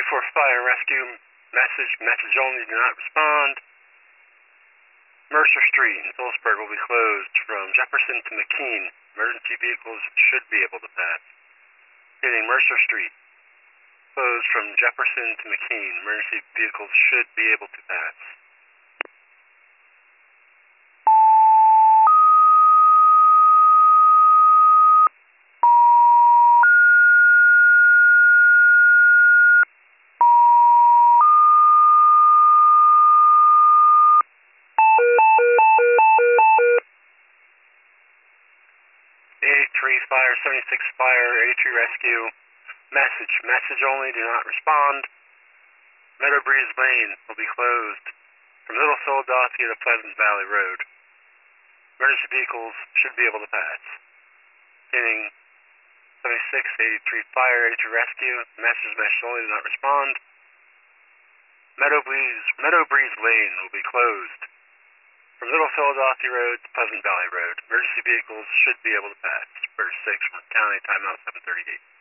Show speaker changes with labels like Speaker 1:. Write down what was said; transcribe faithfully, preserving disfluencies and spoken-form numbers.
Speaker 1: twenty-four Fire and Rescue, message, message only, do not respond. Mercer Street in Phillipsburg will be closed from Jefferson to McKean. Emergency vehicles should be able to pass. Hitting Mercer Street, closed from Jefferson to McKean. Emergency vehicles should be able to pass. eighty-three Fire, seventy-six Fire, eighty-three Rescue. Message, message only, do not respond. Meadow Breeze Lane will be closed from Little Philadelphia to Pleasant Valley Road. Emergency vehicles should be able to pass. Hitting seventy-six, eighty-three Fire, eighty-three Rescue. Message, message only, do not respond. Meadow Breeze, Meadow Breeze Lane will be closed from Little Philadelphia Road to Pleasant Valley Road. Emergency vehicles should be able to pass. First six, County, timeout seven thirty-eight.